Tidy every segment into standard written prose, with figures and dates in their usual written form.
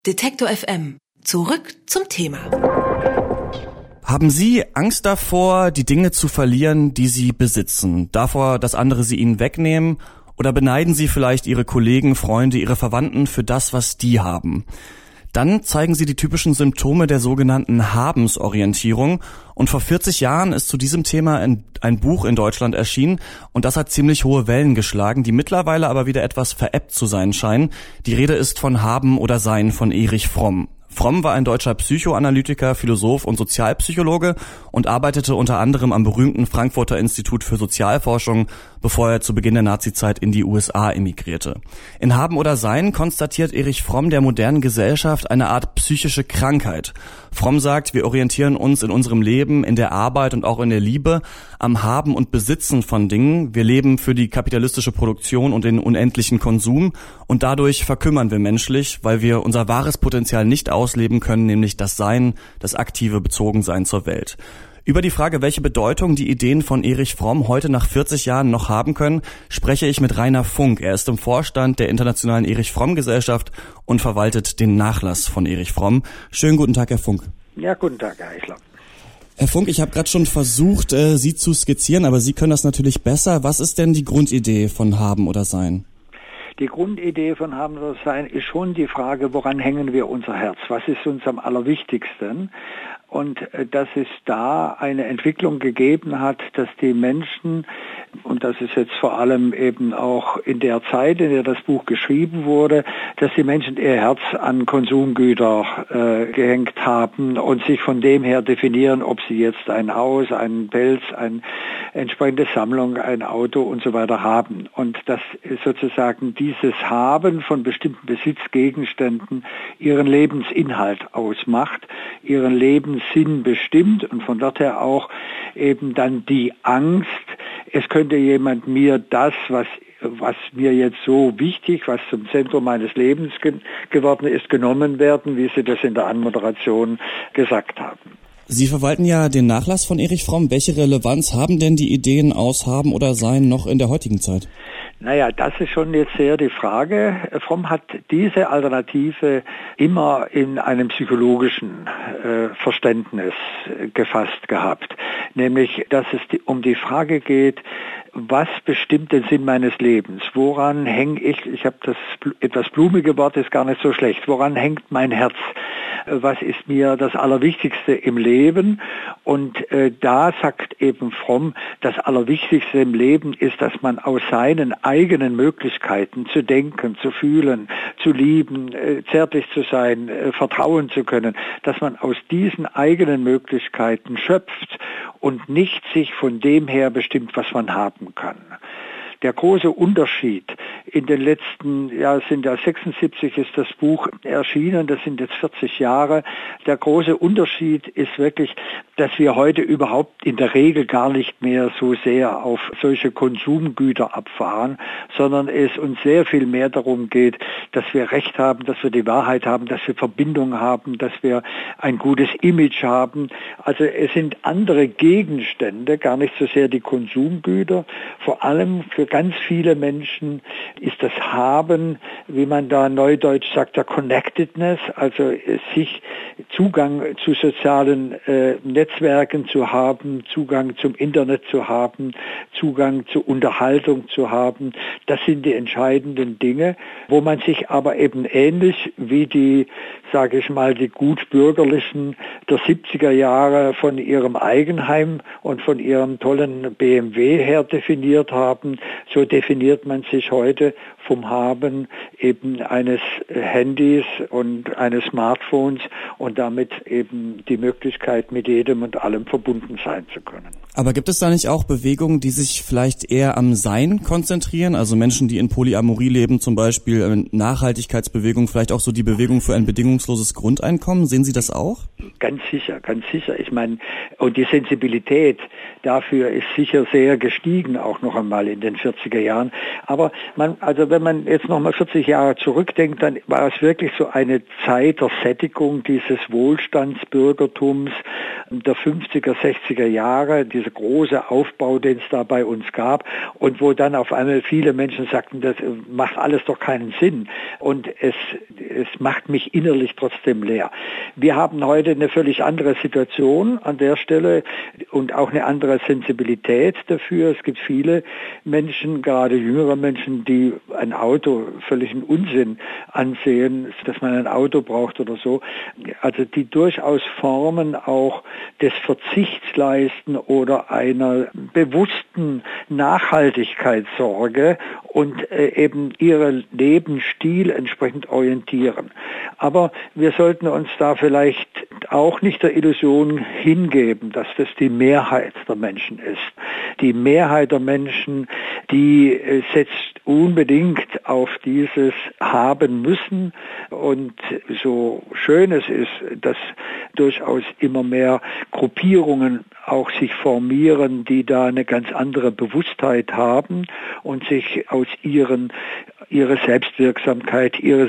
Detektor FM. Zurück zum Thema. Haben Sie Angst davor, die Dinge zu verlieren, die Sie besitzen? Davor, dass andere sie Ihnen wegnehmen? Oder beneiden Sie vielleicht Ihre Kollegen, Freunde, Ihre Verwandten für das, was die haben? Dann zeigen Sie die typischen Symptome der sogenannten Habensorientierung. Und vor 40 Jahren ist zu diesem Thema ein Buch in Deutschland erschienen. Und das hat ziemlich hohe Wellen geschlagen, die mittlerweile aber wieder etwas veräppt zu sein scheinen. Die Rede ist von Haben oder Sein von Erich Fromm. Fromm war ein deutscher Psychoanalytiker, Philosoph und Sozialpsychologe und arbeitete unter anderem am berühmten Frankfurter Institut für Sozialforschung, bevor er zu Beginn der Nazizeit in die USA emigrierte. In Haben oder Sein konstatiert Erich Fromm der modernen Gesellschaft eine Art psychische Krankheit. Fromm sagt, wir orientieren uns in unserem Leben, in der Arbeit und auch in der Liebe am Haben und Besitzen von Dingen. Wir leben für die kapitalistische Produktion und den unendlichen Konsum und dadurch verkümmern wir menschlich, weil wir unser wahres Potenzial nicht ausleben können, nämlich das Sein, das aktive Bezogensein zur Welt. Über die Frage, welche Bedeutung die Ideen von Erich Fromm heute nach 40 Jahren noch haben können, spreche ich mit Rainer Funk. Er ist im Vorstand der Internationalen Erich Fromm Gesellschaft und verwaltet den Nachlass von Erich Fromm. Schönen guten Tag, Herr Funk. Ja, guten Tag, Herr Eichler. Herr Funk, ich habe gerade schon versucht, Sie zu skizzieren, aber Sie können das natürlich besser. Was ist denn die Grundidee von Haben oder Sein? Die Grundidee von Haben oder Sein ist schon die Frage, woran hängen wir unser Herz? Was ist uns am allerwichtigsten? Und dass es da eine Entwicklung gegeben hat, dass die Menschen, und das ist jetzt vor allem eben auch in der Zeit, in der das Buch geschrieben wurde, dass die Menschen ihr Herz an Konsumgüter gehängt haben und sich von dem her definieren, ob sie jetzt ein Haus, einen Pelz, eine entsprechende Sammlung, ein Auto und so weiter haben. Und dass sozusagen dieses Haben von bestimmten Besitzgegenständen ihren Lebensinhalt ausmacht, ihren Lebenssinn bestimmt und von dort her auch eben dann die Angst, es könnte jemand mir das, was mir jetzt so wichtig, was zum Zentrum meines Lebens geworden ist, genommen werden, wie Sie das in der Anmoderation gesagt haben. Sie verwalten ja den Nachlass von Erich Fromm. Welche Relevanz haben denn die Ideen aus Haben oder Sein noch in der heutigen Zeit? Naja, das ist schon jetzt sehr die Frage. Fromm hat diese Alternative immer in einem psychologischen Verständnis gefasst gehabt. Nämlich, dass es um die Frage geht, was bestimmt den Sinn meines Lebens? Woran hänge ich habe das etwas blumige Wort, ist gar nicht so schlecht. Woran hängt mein Herz? Was ist mir das Allerwichtigste im Leben? Und da sagt eben Fromm, das Allerwichtigste im Leben ist, dass man aus seinen eigenen Möglichkeiten zu denken, zu fühlen, zu lieben, zärtlich zu sein, vertrauen zu können, dass man aus diesen eigenen Möglichkeiten schöpft und nicht sich von dem her bestimmt, was man haben kann. Der große Unterschied in den letzten, sind ja 76 ist das Buch erschienen, das sind jetzt 40 Jahre. Der große Unterschied ist wirklich, dass wir heute überhaupt in der Regel gar nicht mehr so sehr auf solche Konsumgüter abfahren, sondern es uns sehr viel mehr darum geht, dass wir Recht haben, dass wir die Wahrheit haben, dass wir Verbindung haben, dass wir ein gutes Image haben. Also es sind andere Gegenstände, gar nicht so sehr die Konsumgüter, vor allem für ganz viele Menschen ist das Haben, wie man da neudeutsch sagt, der Connectedness, also sich Zugang zu sozialen Netzwerken zu haben, Zugang zum Internet zu haben, Zugang zu Unterhaltung zu haben. Das sind die entscheidenden Dinge, wo man sich aber eben ähnlich wie die Gutbürgerlichen der 70er Jahre von ihrem Eigenheim und von ihrem tollen BMW her definiert haben, so definiert man sich heute vom Haben eben eines Handys und eines Smartphones und damit eben die Möglichkeit, mit jedem und allem verbunden sein zu können. Aber gibt es da nicht auch Bewegungen, die sich vielleicht eher am Sein konzentrieren? Also Menschen, die in Polyamorie leben, zum Beispiel Nachhaltigkeitsbewegung, vielleicht auch so die Bewegung für ein bedingungsloses Grundeinkommen. Sehen Sie das auch? Ganz sicher, ganz sicher. Ich meine, und die Sensibilität dafür ist sicher sehr gestiegen, auch noch einmal in den 40er Jahren. Aber wenn man jetzt nochmal 40 Jahre zurückdenkt, dann war es wirklich so eine Zeit der Sättigung dieses Wohlstandsbürgertums der 50er, 60er Jahre, dieser große Aufbau, den es da bei uns gab und wo dann auf einmal viele Menschen sagten, das macht alles doch keinen Sinn und es macht mich innerlich sich trotzdem leer. Wir haben heute eine völlig andere Situation an der Stelle und auch eine andere Sensibilität dafür. Es gibt viele Menschen, gerade jüngere Menschen, die ein Auto völligen Unsinn ansehen, dass man ein Auto braucht oder so. Also die durchaus Formen auch des Verzichtsleisten oder einer bewussten Nachhaltigkeitssorge und eben ihren Lebensstil entsprechend orientieren. Aber wir sollten uns da vielleicht auch nicht der Illusion hingeben, dass das die Mehrheit der Menschen ist. Die Mehrheit der Menschen, die setzt unbedingt auf dieses Haben müssen. Und so schön es ist, dass durchaus immer mehr Gruppierungen auch sich formieren, die da eine ganz andere Bewusstheit haben und sich aus ihre Selbstwirksamkeit, ihr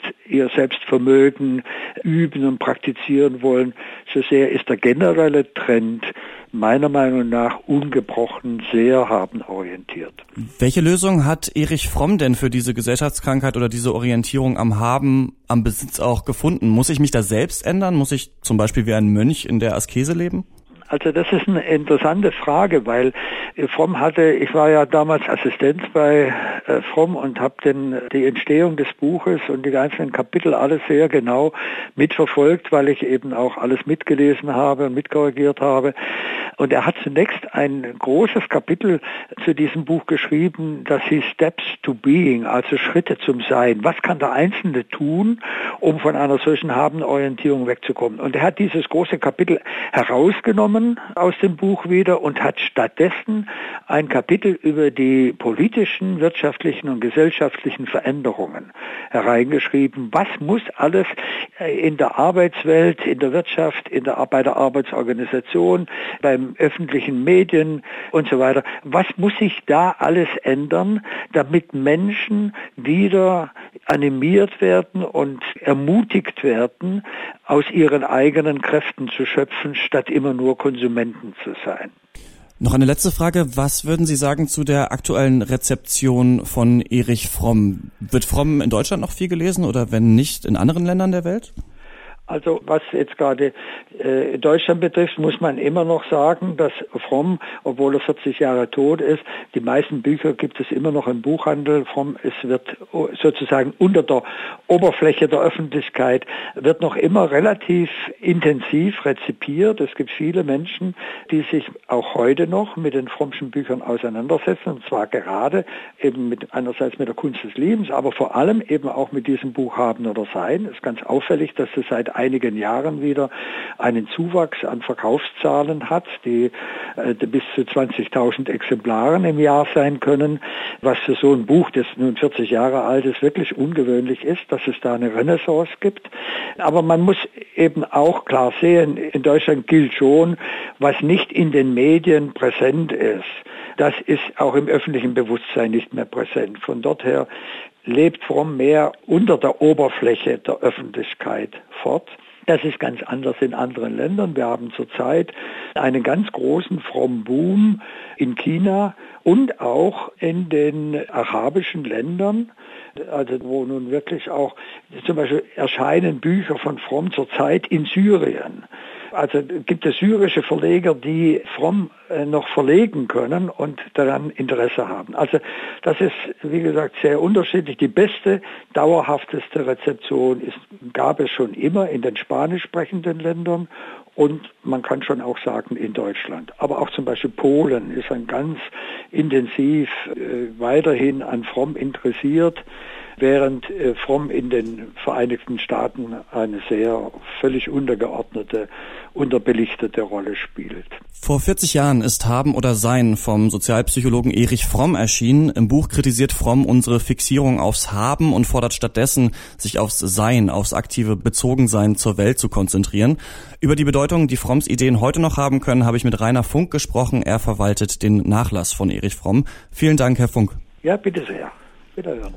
Selbstvermögen üben und praktizieren wollen. So sehr ist der generelle Trend meiner Meinung nach ungebrochen sehr habenorientiert. Welche Lösung hat Erich Fromm denn für diese Gesellschaftskrankheit oder diese Orientierung am Haben, am Besitz auch gefunden? Muss ich mich da selbst ändern? Muss ich zum Beispiel wie ein Mönch in der Askese leben? Also das ist eine interessante Frage, weil Fromm ich war ja damals Assistent bei Fromm und habe die Entstehung des Buches und die einzelnen Kapitel alles sehr genau mitverfolgt, weil ich eben auch alles mitgelesen habe und mitkorrigiert habe. Und er hat zunächst ein großes Kapitel zu diesem Buch geschrieben, das hieß Steps to Being, also Schritte zum Sein. Was kann der Einzelne tun, um von einer solchen Habenorientierung wegzukommen? Und er hat dieses große Kapitel herausgenommen aus dem Buch wieder und hat stattdessen ein Kapitel über die politischen, wirtschaftlichen und gesellschaftlichen Veränderungen hereingeschrieben. Was muss alles in der Arbeitswelt, in der Wirtschaft, bei der Arbeitsorganisation, beim öffentlichen Medien und so weiter. Was muss sich da alles ändern, damit Menschen wieder animiert werden und ermutigt werden, aus ihren eigenen Kräften zu schöpfen, statt immer nur Konsumenten zu sein? Noch eine letzte Frage. Was würden Sie sagen zu der aktuellen Rezeption von Erich Fromm? Wird Fromm in Deutschland noch viel gelesen oder wenn nicht in anderen Ländern der Welt? Also was jetzt gerade Deutschland betrifft, muss man immer noch sagen, dass Fromm, obwohl er 40 Jahre tot ist, die meisten Bücher gibt es immer noch im Buchhandel. Fromm, es wird sozusagen unter der Oberfläche der Öffentlichkeit, wird noch immer relativ intensiv rezipiert. Es gibt viele Menschen, die sich auch heute noch mit den Frommschen Büchern auseinandersetzen, und zwar gerade eben einerseits mit der Kunst des Liebens, aber vor allem eben auch mit diesem Buch Haben oder Sein. Es ist ganz auffällig, dass es seit einigen Jahren wieder einen Zuwachs an Verkaufszahlen hat, die bis zu 20.000 Exemplaren im Jahr sein können, was für so ein Buch, das nun 40 Jahre alt ist, wirklich ungewöhnlich ist, dass es da eine Renaissance gibt. Aber man muss eben auch klar sehen, in Deutschland gilt schon, was nicht in den Medien präsent ist, das ist auch im öffentlichen Bewusstsein nicht mehr präsent. Von dort her lebt Fromm mehr unter der Oberfläche der Öffentlichkeit fort. Das ist ganz anders in anderen Ländern. Wir haben zurzeit einen ganz großen Fromm-Boom in China und auch in den arabischen Ländern, also wo nun wirklich auch, zum Beispiel erscheinen Bücher von Fromm zurzeit in Syrien. Also gibt es syrische Verleger, die Fromm noch verlegen können und daran Interesse haben. Also das ist, wie gesagt, sehr unterschiedlich. Die beste, dauerhafteste Rezeption gab es schon immer in den spanisch sprechenden Ländern und man kann schon auch sagen in Deutschland. Aber auch zum Beispiel Polen ist ganz intensiv weiterhin an Fromm interessiert, während Fromm in den Vereinigten Staaten eine völlig untergeordnete, unterbelichtete Rolle spielt. Vor 40 Jahren ist Haben oder Sein vom Sozialpsychologen Erich Fromm erschienen. Im Buch kritisiert Fromm unsere Fixierung aufs Haben und fordert stattdessen, sich aufs Sein, aufs aktive Bezogensein zur Welt zu konzentrieren. Über die Bedeutung, die Fromms Ideen heute noch haben können, habe ich mit Rainer Funk gesprochen. Er verwaltet den Nachlass von Erich Fromm. Vielen Dank, Herr Funk. Ja, bitte sehr. Wiederhören.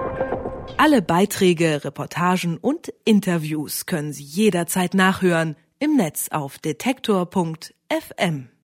Alle Beiträge, Reportagen und Interviews können Sie jederzeit nachhören im Netz auf detektor.fm.